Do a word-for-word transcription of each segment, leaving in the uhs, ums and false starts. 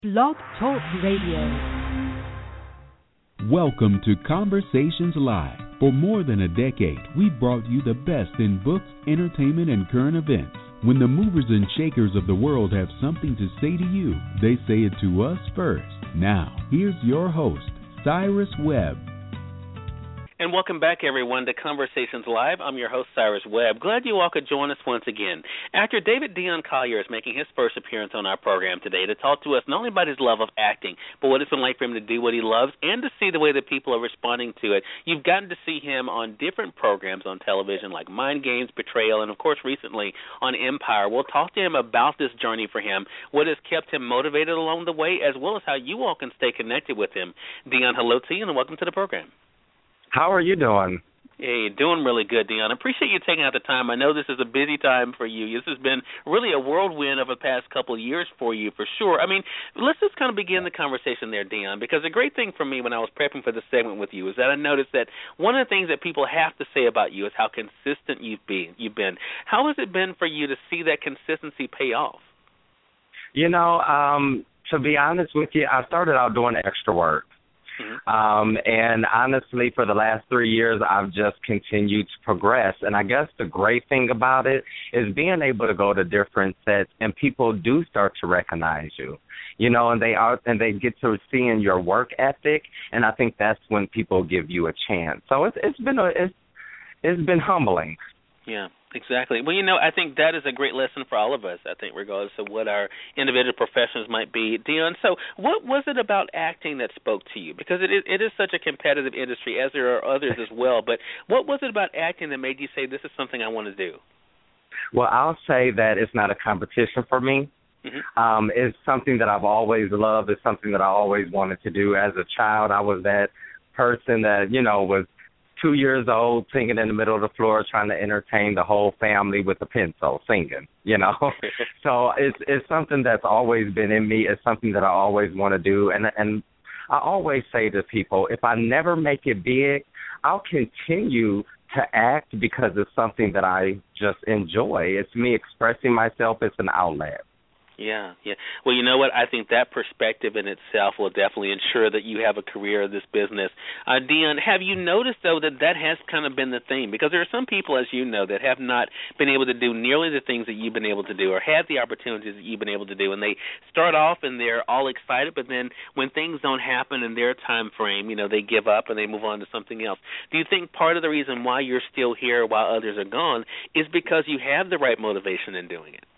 Blog Talk Radio. Welcome to Conversations Live. For more than a decade, we've brought you the best in books, entertainment, and current events. When the movers and shakers of the world have something to say to you, they say it to us first. Now, here's your host, Cyrus Webb. And welcome back, everyone, to Conversations Live. I'm your host, Cyrus Webb. Glad you all could join us once again. Actor David Dion Collier is making his first appearance on our program today to talk to us not only about his love of acting, but what it's been like for him to do what he loves and to see the way that people are responding to it. You've gotten to see him on different programs on television like Mind Games, Betrayal, and, of course, recently on Empire. We'll talk to him about this journey for him, what has kept him motivated along the way, as well as how you all can stay connected with him. Dion, hello to you, and welcome to the program. How are you doing? Hey, doing really good, Dion. I appreciate you taking out the time. I know this is a busy time for you. This has been really a whirlwind of the past couple of years for you, for sure. I mean, let's just kind of begin the conversation there, Dion, because the great thing for me when I was prepping for this segment with you is that I noticed that one of the things that people have to say about you is how consistent you've been. You've been. How has it been for you to see that consistency pay off? You know, um, to be honest with you, I started out doing extra work. Mm-hmm. Um, and honestly, for the last three years, I've just continued to progress. And I guess the great thing about it is being able to go to different sets and people do start to recognize you, you know, and they are, and they get to seeing your work ethic. And I think that's when people give you a chance. So it's, it's been a, it's, it's been humbling. Yeah. Exactly. Well, you know, I think that is a great lesson for all of us, I think, regardless of what our individual professions might be. Dion, so what was it about acting that spoke to you? Because it is, it is such a competitive industry, as there are others as well. But what was it about acting that made you say, this is something I want to do? Well, I'll say that it's not a competition for me. Mm-hmm. Um, it's something that I've always loved. It's something that I always wanted to do. As a child, I was that person that, you know, was two years old, singing in the middle of the floor, trying to entertain the whole family with a pencil, singing, you know. So it's it's something that's always been in me. It's something that I always want to do. And and I always say to people, if I never make it big, I'll continue to act because it's something that I just enjoy. It's me expressing myself. It's an outlet. Yeah, yeah. Well, you know what? I think that perspective in itself will definitely ensure that you have a career in this business. Uh, Dion, have you noticed, though, that that has kind of been the theme? Because there are some people, as you know, that have not been able to do nearly the things that you've been able to do or have the opportunities that you've been able to do. And they start off and they're all excited, but then when things don't happen in their time frame, you know, they give up and they move on to something else. Do you think part of the reason why you're still here while others are gone is because you have the right motivation in doing it?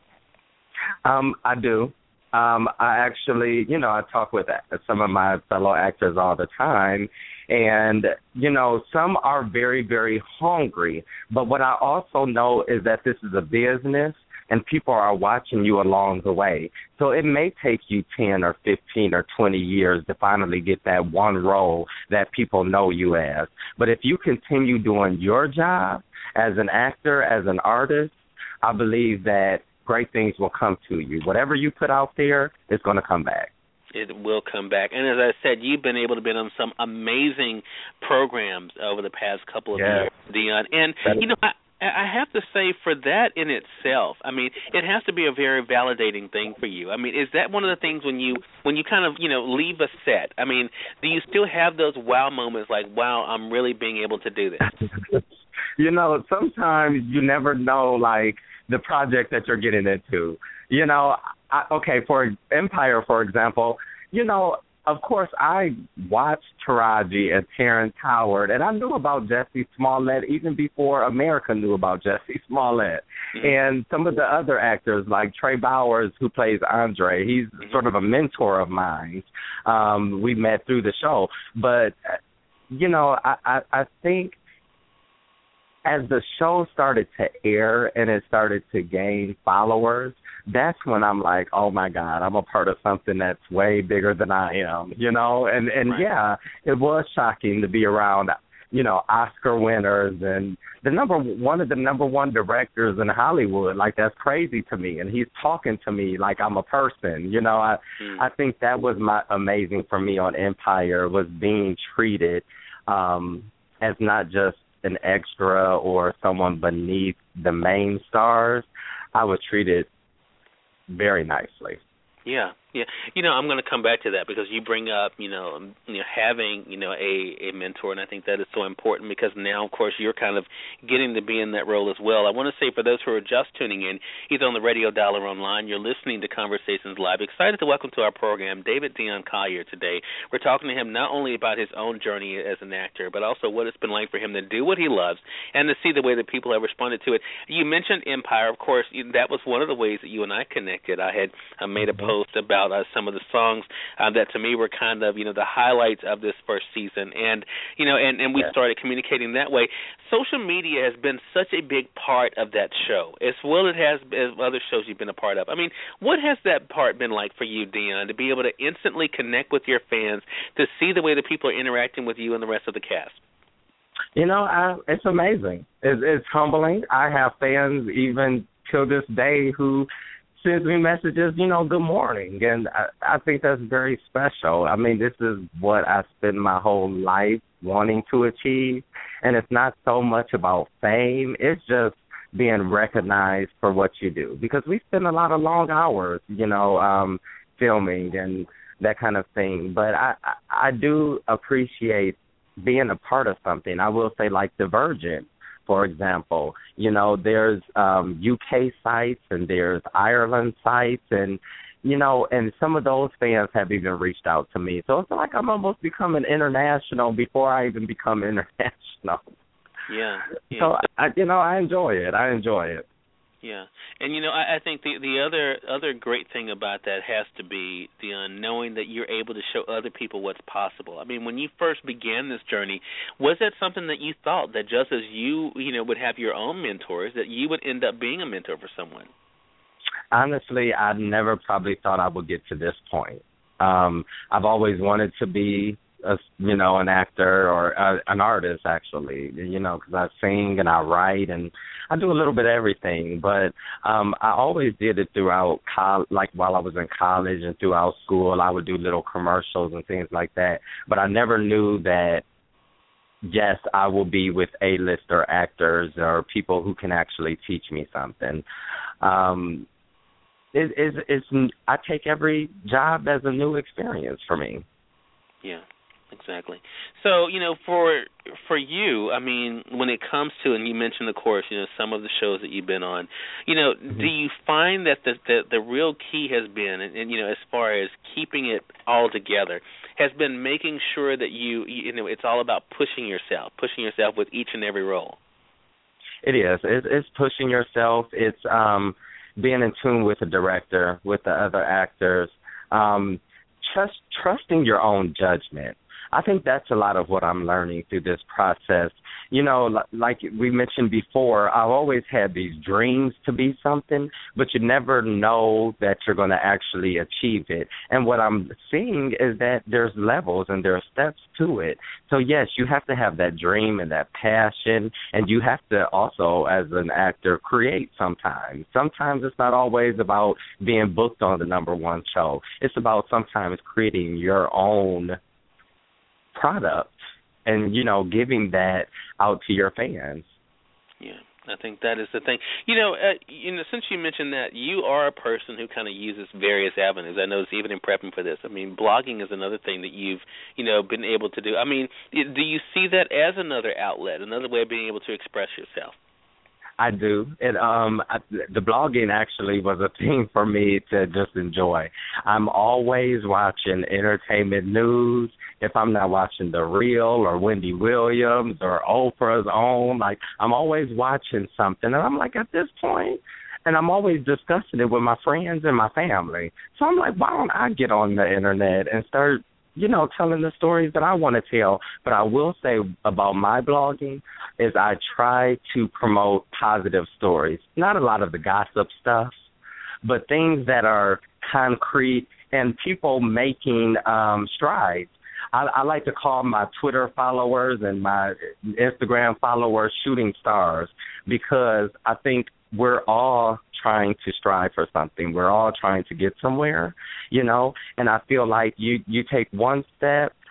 Um, I do. Um, I actually, you know, I talk with some of my fellow actors all the time, and, you know, some are very, very hungry. But what I also know is that this is a business, and people are watching you along the way. So it may take you ten or fifteen or twenty years to finally get that one role that people know you as. But if you continue doing your job as an actor, as an artist, I believe that great things will come to you. Whatever you put out there is going to come back. It will come back. And as I said, you've been able to be on some amazing programs over the past couple of yeah. years, Dion. And, you know, I, I have to say, for that in itself, I mean, it has to be a very validating thing for you. I mean, is that one of the things when you when you kind of, you know, leave a set? I mean, do you still have those wow moments like, wow, I'm really being able to do this? You know, sometimes you never know, like, the project that you're getting into. You know, I, okay, for Empire, for example, you know, of course, I watched Taraji and Terrence Howard, and I knew about Jussie Smollett even before America knew about Jussie Smollett. Mm-hmm. And some of the other actors, like Trey Bowers, who plays Andre, he's mm-hmm. sort of a mentor of mine. Um, we met through the show. But, you know, I, I, I think as the show started to air and it started to gain followers, that's when I'm like, oh, my God, I'm a part of something that's way bigger than I am, you know? And, and right. yeah, it was shocking to be around, you know, Oscar winners and the number one of the number one directors in Hollywood. Like, that's crazy to me. And he's talking to me like I'm a person, you know? I, mm. I think that was my amazing for me on Empire, was being treated um, as not just an extra or someone beneath the main stars. I was treated very nicely. Yeah, Yeah, you know, I'm going to come back to that because you bring up, you know, um, you know, having, you know, a, a mentor, and I think that is so important because now, of course, you're kind of getting to be in that role as well. I want to say for those who are just tuning in, either on the radio dial or online, you're listening to Conversations Live. Excited to welcome to our program David Dion Collier today. We're talking to him not only about his own journey as an actor, but also what it's been like for him to do what he loves and to see the way that people have responded to it. You mentioned Empire, of course. That was one of the ways that you and I connected. I had uh, made a post about uh, some of the songs uh, that to me were kind of, you know, the highlights of this first season. And, you know, and, and we yeah. started communicating that way. Social media has been such a big part of that show, as well as it has as other shows you've been a part of. I mean, what has that part been like for you, Dion, to be able to instantly connect with your fans, to see the way that people are interacting with you and the rest of the cast? You know, I, it's amazing. It's, it's humbling. I have fans even till this day who sends me messages, you know, good morning. And I, I think that's very special. I mean, this is what I spend my whole life wanting to achieve. And it's not so much about fame. It's just being recognized for what you do. Because we spend a lot of long hours, you know, um, filming and that kind of thing. But I, I, I do appreciate being a part of something. I will say like Divergent, for example. You know, there's um, U K sites and there's Ireland sites, and, you know, and some of those fans have even reached out to me. So it's like I'm almost becoming international before I even become international. Yeah. yeah. So, I, you know, I enjoy it. I enjoy it. Yeah, and you know, I, I think the the other other great thing about that has to be the uh, knowing that you're able to show other people what's possible. I mean, when you first began this journey, was that something that you thought that just as you you know would have your own mentors, that you would end up being a mentor for someone? Honestly, I never probably thought I would get to this point. Um, I've always wanted to be a, you know, an actor or a, an artist, actually, you know, because I sing and I write and I do a little bit of everything. But um, I always did it throughout, col- like while I was in college and throughout school. I would do little commercials and things like that. But I never knew that, yes, I will be with A-lister actors or people who can actually teach me something. Um, it, it's, it's, I take every job as a new experience for me. Yeah. Exactly. So, you know, for for you, I mean, when it comes to, and you mentioned, of course, you know, some of the shows that you've been on, you know, mm-hmm. do you find that the, the the real key has been, and, and you know, as far as keeping it all together, has been making sure that you, you know, it's all about pushing yourself, pushing yourself with each and every role? It is. It's, it's pushing yourself. It's um, being in tune with the director, with the other actors, um, trust, trusting your own judgment. I think that's a lot of what I'm learning through this process. You know, like we mentioned before, I've always had these dreams to be something, but you never know that you're going to actually achieve it. And what I'm seeing is that there's levels and there are steps to it. So, yes, you have to have that dream and that passion, and you have to also, as an actor, create sometimes. Sometimes it's not always about being booked on the number one show. It's about sometimes creating your own product and, you know, giving that out to your fans. Yeah, I think that is the thing. You know, uh, you know, since you mentioned that, you are a person who kind of uses various avenues. I noticed even in prepping for this. I mean, blogging is another thing that you've, you know, been able to do. I mean, do you see that as another outlet, another way of being able to express yourself? I do. It, um, I, the blogging actually was a thing for me to just enjoy. I'm always watching entertainment news. If I'm not watching The Real or Wendy Williams or Oprah's Own, like I'm always watching something. And I'm like, at this point, and I'm always discussing it with my friends and my family. So I'm like, why don't I get on the internet and start, you know, telling the stories that I want to tell. But I will say about my blogging is I try to promote positive stories, not a lot of the gossip stuff, but things that are concrete and people making um, strides. I, I like to call my Twitter followers and my Instagram followers shooting stars, because I think we're all trying to strive for something. We're all trying to get somewhere, you know, and I feel like you, you take one step,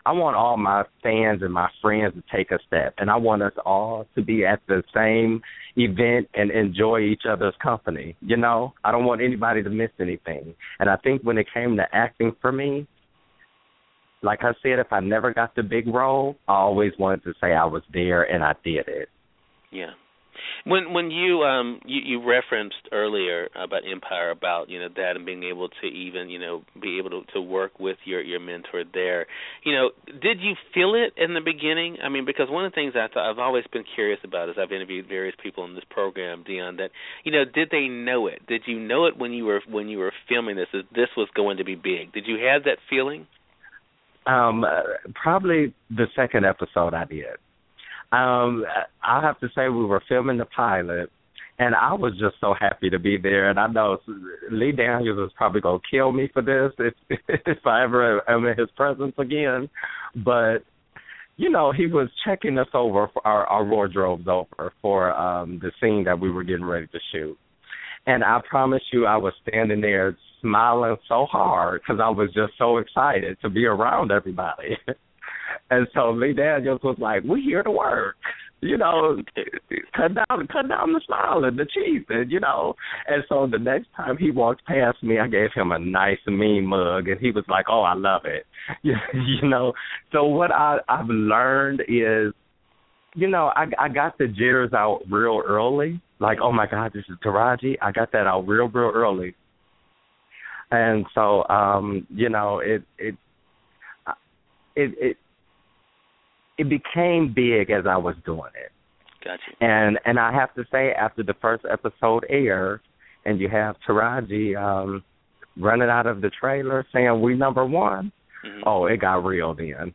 I want all my fans and my friends to take a step, and I want us all to be at the same event and enjoy each other's company. You know, I don't want anybody to miss anything. And I think when it came to acting for me, like I said, if I never got the big role, I always wanted to say I was there and I did it. Yeah. When when you um you, you referenced earlier about Empire, about you know that and being able to even you know be able to, to work with your, your mentor there, you know, did you feel it in the beginning? I mean, because one of the things I thought I've always been curious about is I've interviewed various people in this program, Dion, that you know, did they know it? Did you know it when you were when you were filming this? That this was going to be big? Did you have that feeling? Um, uh, probably the second episode I did. Um, I have to say we were filming the pilot, and I was just so happy to be there. And I know Lee Daniels is probably going to kill me for this if, if I ever am in his presence again. But, you know, he was checking us over, for our, our wardrobes over for um, the scene that we were getting ready to shoot. And I promise you I was standing there smiling so hard because I was just so excited to be around everybody. And so Lee Daniels was like, "We here to work, you know, cut down, cut down the smile and the cheese, and you know." And so the next time he walked past me, I gave him a nice mean mug, and he was like, "Oh, I love it," you know. So what I, I've learned is, you know, I, I got the jitters out real early. Like, oh my God, this is Taraji. I got that out real, real early. And so, um, you know, it it it it. It became big as I was doing it. Gotcha. And and I have to say, after the first episode aired, and you have Taraji um, running out of the trailer saying, "We number one," mm-hmm. Oh, it got real then.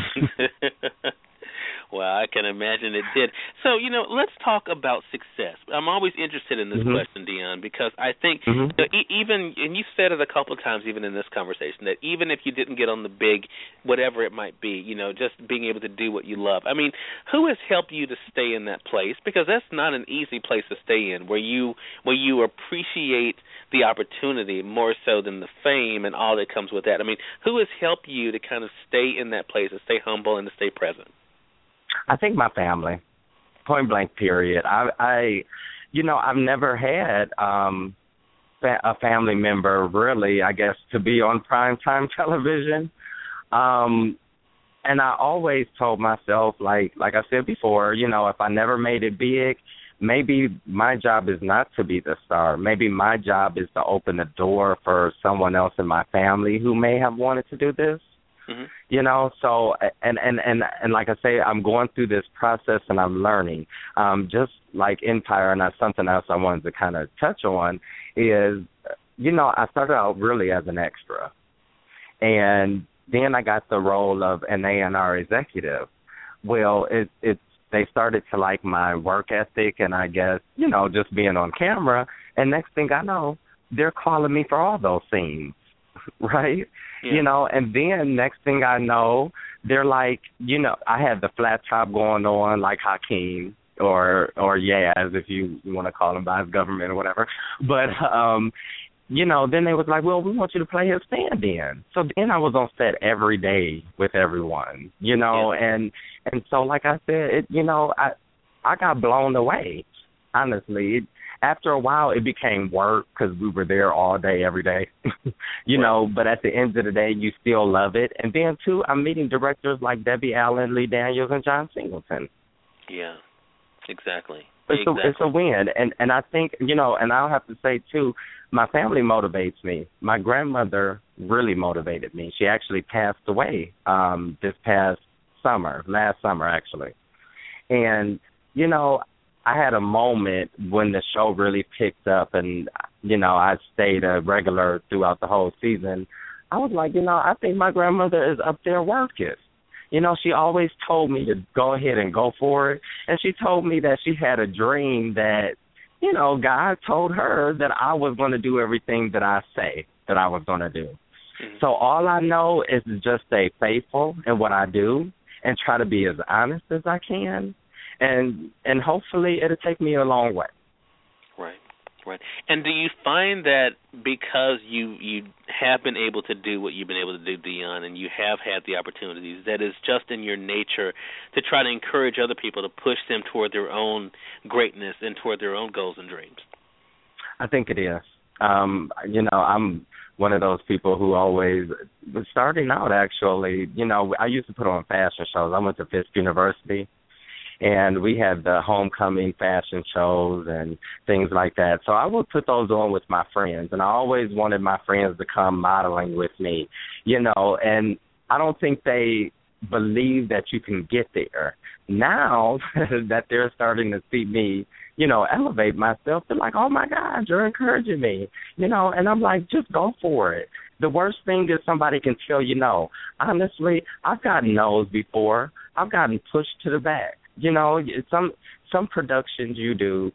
Well, I can imagine it did. So, you know, let's talk about success. I'm always interested in this mm-hmm. question, Dion, because I think mm-hmm. you know, e- even, and you said it a couple of times even in this conversation, that even if you didn't get on the big, whatever it might be, you know, just being able to do what you love. I mean, who has helped you to stay in that place? Because that's not an easy place to stay in, where you where you appreciate the opportunity more so than the fame and all that comes with that. I mean, who has helped you to kind of stay in that place, to stay humble and to stay present? I think my family, point blank period. I, I you know, I've never had um, fa- a family member really, I guess, to be on primetime television. Um, and I always told myself, like like I said before, you know, if I never made it big, maybe my job is not to be the star. Maybe my job is to open the door for someone else in my family who may have wanted to do this. Mm-hmm. You know, so, and, and, and, and like I say, I'm going through this process and I'm learning. Um, just like Empire, and that's something else I wanted to kind of touch on, is, you know, I started out really as an extra. And then I got the role of an A and R executive. Well, it, it's, they started to like my work ethic and I guess, you know, just being on camera. And next thing I know, they're calling me for all those scenes, right? Yeah. You know, and then next thing I know, they're like, you know, I had the flat top going on like Hakeem or or Yaz, if you, you want to call him by his government or whatever. But, um, you know, then they was like, well, we want you to play his stand-in. So then I was on set every day with everyone, you know, yeah. and and so like I said, it, you know, I I got blown away, honestly. It, After a while, it became work because we were there all day, every day, you right. know, but at the end of the day, you still love it. And then, too, I'm meeting directors like Debbie Allen, Lee Daniels, and John Singleton. Yeah, exactly. It's, exactly. A, it's a win. And, and I think, you know, and I'll have to say, too, my family motivates me. My grandmother really motivated me. She actually passed away um, this past summer, last summer, actually. And, you know, I had a moment when the show really picked up and, you know, I stayed a regular throughout the whole season. I was like, you know, I think my grandmother is up there working. You know, she always told me to go ahead and go for it. And she told me that she had a dream that, you know, God told her that I was going to do everything that I say that I was going to do. Mm-hmm. So all I know is to just stay faithful in what I do and try to be as honest as I can. And and hopefully it'll take me a long way. Right, Right. And do you find that because you you have been able to do what you've been able to do, Dion, and you have had the opportunities, that it's just in your nature to try to encourage other people to push them toward their own greatness and toward their own goals and dreams? I think it is. Um, you know, I'm one of those people who always, starting out actually, you know, I used to put on fashion shows. I went to Fisk University. And we had the homecoming fashion shows and things like that. So I would put those on with my friends, and I always wanted my friends to come modeling with me, you know, and I don't think they believe that you can get there. Now that they're starting to see me, you know, elevate myself, they're like, oh, my God, you're encouraging me, you know, and I'm like, just go for it. The worst thing is somebody can tell you no. Honestly, I've gotten no's before. I've gotten pushed to the back. You know, some some productions you do,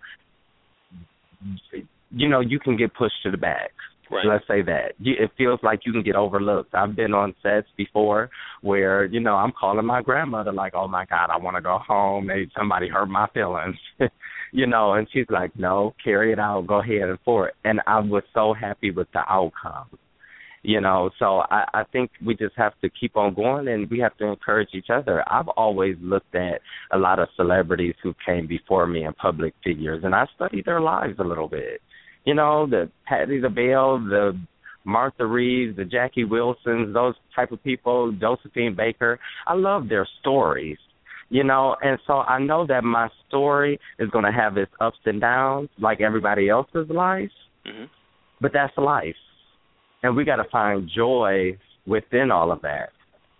you know, you can get pushed to the back. Right. Let's say that. It feels like you can get overlooked. I've been on sets before where, you know, I'm calling my grandmother like, oh, my God, I want to go home. Maybe somebody hurt my feelings, you know, and she's like, no, carry it out. Go ahead and for it. And I was so happy with the outcome. You know, so I, I think we just have to keep on going, and we have to encourage each other. I've always looked at a lot of celebrities who came before me and public figures, and I studied their lives a little bit. You know, the Patti LaBelle, the Martha Reeves, the Jackie Wilsons, those type of people, Josephine Baker. I love their stories, you know, and so I know that my story is going to have its ups and downs like everybody else's life, mm-hmm. but that's life. And we got to find joy within all of that.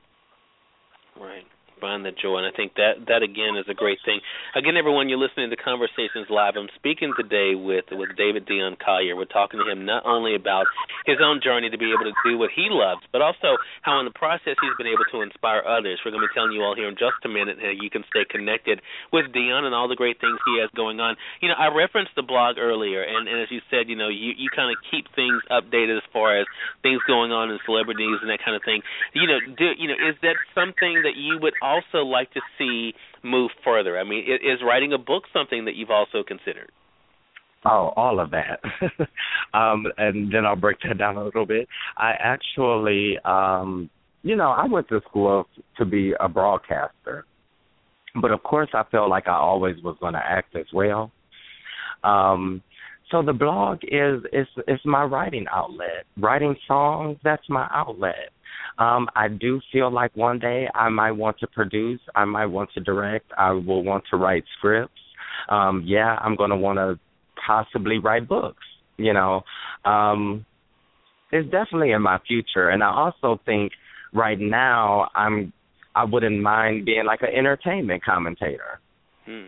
Right. Find the joy. And I think that, that, again, is a great thing. Again, everyone, you're listening to Conversations Live. I'm speaking today with, with David Dion Collier. We're talking to him not only about his own journey to be able to do what he loves, but also how in the process he's been able to inspire others. We're going to be telling you all here in just a minute how you can stay connected with Dion and all the great things he has going on. You know, I referenced the blog earlier, and, and as you said, you know, you, you kind of keep things updated as far as things going on in celebrities and that kind of thing. You know, do, you know, is that something that you would also like to see move further? I mean, is writing a book something that you've also considered? Oh, all of that. um, and then I'll break that down a little bit. I actually, um, you know, I went to school to be a broadcaster, but of course I felt like I always was going to act as well. Um, so the blog is, is, is my writing outlet. Writing songs, that's my outlet. Um, I do feel like one day I might want to produce, I might want to direct, I will want to write scripts. Um, yeah, I'm going to want to possibly write books, you know. Um, it's definitely in my future. And I also think right now I'm, I wouldn't mind being like an entertainment commentator. Hmm.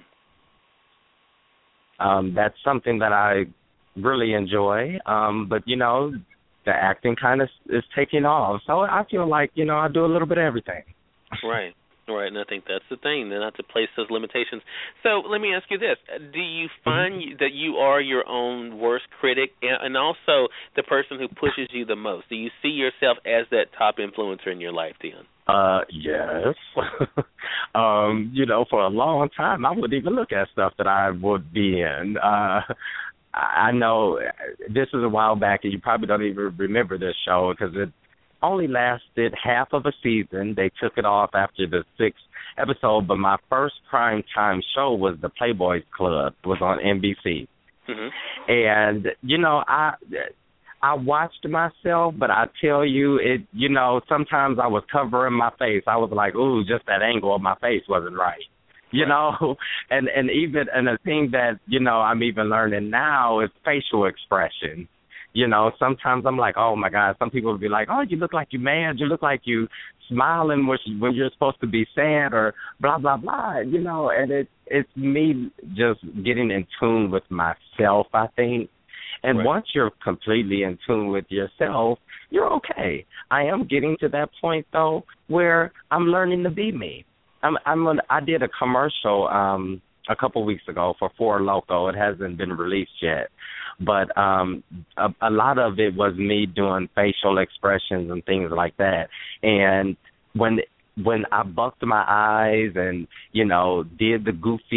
Um, that's something that I really enjoy. Um, but, you know, the acting kind of is taking off. So I feel like, you know, I do a little bit of everything. Right, right, and I think that's the thing, not to place those limitations. So let me ask you this. Do you find mm-hmm. that you are your own worst critic and also the person who pushes you the most? Do you see yourself as that top influencer in your life, Dion? Uh, yes. um, you know, for a long time, I wouldn't even look at stuff that I would be in. Uh I know this was a while back, and you probably don't even remember this show because it only lasted half of a season. They took it off after the sixth episode, but my first prime time show was the Playboys Club. It was on N B C. Mm-hmm. And, you know, I I watched myself, but I tell you, it. you know, sometimes I was covering my face. I was like, ooh, just that angle of my face wasn't right. You know, and, and even and a thing that, you know, I'm even learning now is facial expression. You know, sometimes I'm like, oh, my God, some people will be like, oh, you look like you're mad. You look like you smiling when you're supposed to be sad or blah, blah, blah, you know, and it it's me just getting in tune with myself, I think. And right. once you're completely in tune with yourself, you're okay. I am getting to that point, though, where I'm learning to be me. I'm, I'm an, I did a commercial um, a couple weeks ago for Four Loko. It hasn't been released yet. But um, a, a lot of it was me doing facial expressions and things like that. And when when I bucked my eyes and, you know, did the goofy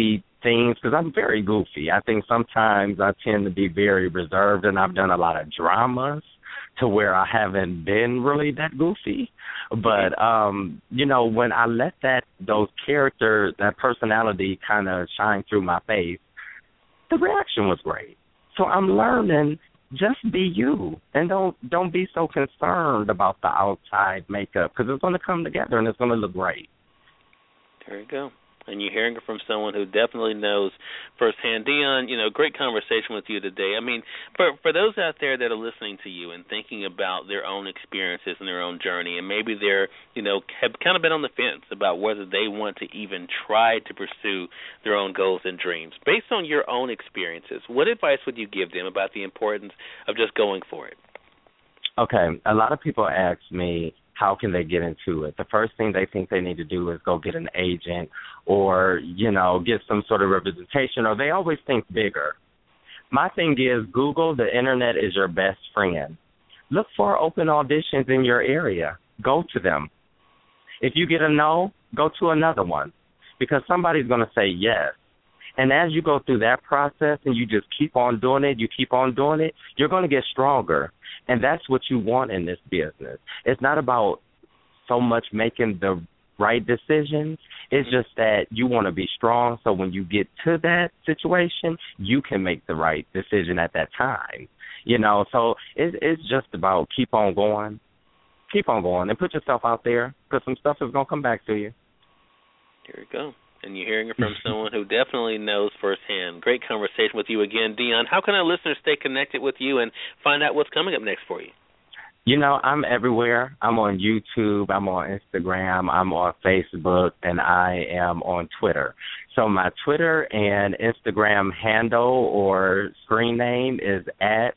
things, because I'm very goofy. I think sometimes I tend to be very reserved, and I've done a lot of dramas to where I haven't been really that goofy. But, um, you know, when I let that, those characters, that personality kind of shine through my face, the reaction was great. So I'm learning, just be you, and don't don't be so concerned about the outside makeup, because it's going to come together and it's going to look great. There you go. And you're hearing it from someone who definitely knows firsthand. Deon, you know, great conversation with you today. I mean, for for those out there that are listening to you and thinking about their own experiences and their own journey, and maybe they're, you know, have kind of been on the fence about whether they want to even try to pursue their own goals and dreams, based on your own experiences, what advice would you give them about the importance of just going for it? Okay, a lot of people ask me, how can they get into it? The first thing they think they need to do is go get an agent or, you know, get some sort of representation, or they always think bigger. My thing is, Google, the internet is your best friend. Look for open auditions in your area. Go to them. If you get a no, go to another one, because somebody's going to say yes. And as you go through that process and you just keep on doing it, you keep on doing it, you're going to get stronger. And that's what you want in this business. It's not about so much making the right decisions. It's just that you want to be strong, so when you get to that situation, you can make the right decision at that time. You know, so it, it's just about keep on going, keep on going, and put yourself out there, because some stuff is going to come back to you. Here we go. And you're hearing it from someone who definitely knows firsthand. Great conversation with you again, Deon. How can our listeners stay connected with you and find out what's coming up next for you? You know, I'm everywhere. I'm on YouTube, I'm on Instagram, I'm on Facebook, and I am on Twitter. So my Twitter and Instagram handle or screen name is at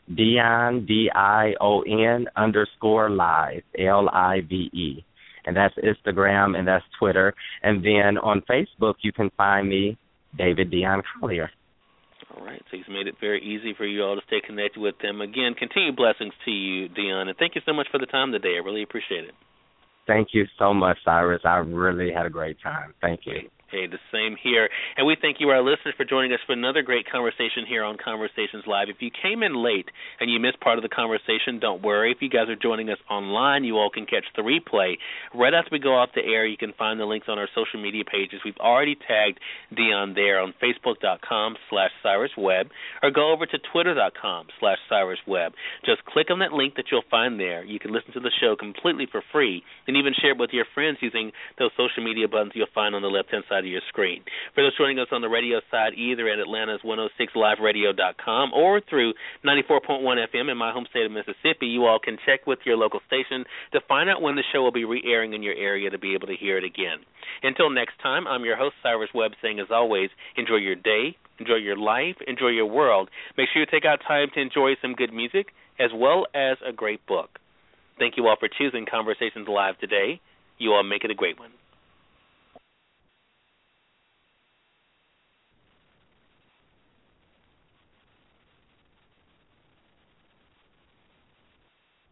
Dion, D I O N underscore live, L I V E. And that's Instagram, and that's Twitter. And then on Facebook, you can find me, David Deon Collier. All right, so he's made it very easy for you all to stay connected with him. Again, continued blessings to you, Deon, and thank you so much for the time today. I really appreciate it. Thank you so much, Cyrus. I really had a great time. Thank you. Hey, the same here. And we thank you, our listeners, for joining us for another great conversation here on Conversations Live. If you came in late and you missed part of the conversation, don't worry. If you guys are joining us online, you all can catch the replay. Right after we go off the air, you can find the links on our social media pages. We've already tagged Deon there on Facebook.com slash Cyrus Webb, or go over to Twitter.com slash Cyrus Webb. Just click on that link that you'll find there. You can listen to the show completely for free and even share it with your friends using those social media buttons you'll find on the left-hand side of your screen. For those joining us on the radio side, either at Atlanta's one oh six live radio dot com or through ninety-four point one F M in my home state of Mississippi, you all can check with your local station to find out when the show will be re-airing in your area to be able to hear it again. Until next time, I'm your host, Cyrus Webb, saying as always, enjoy your day, enjoy your life, enjoy your world. Make sure you take out time to enjoy some good music as well as a great book. Thank you all for choosing Conversations Live today. You all make it a great one.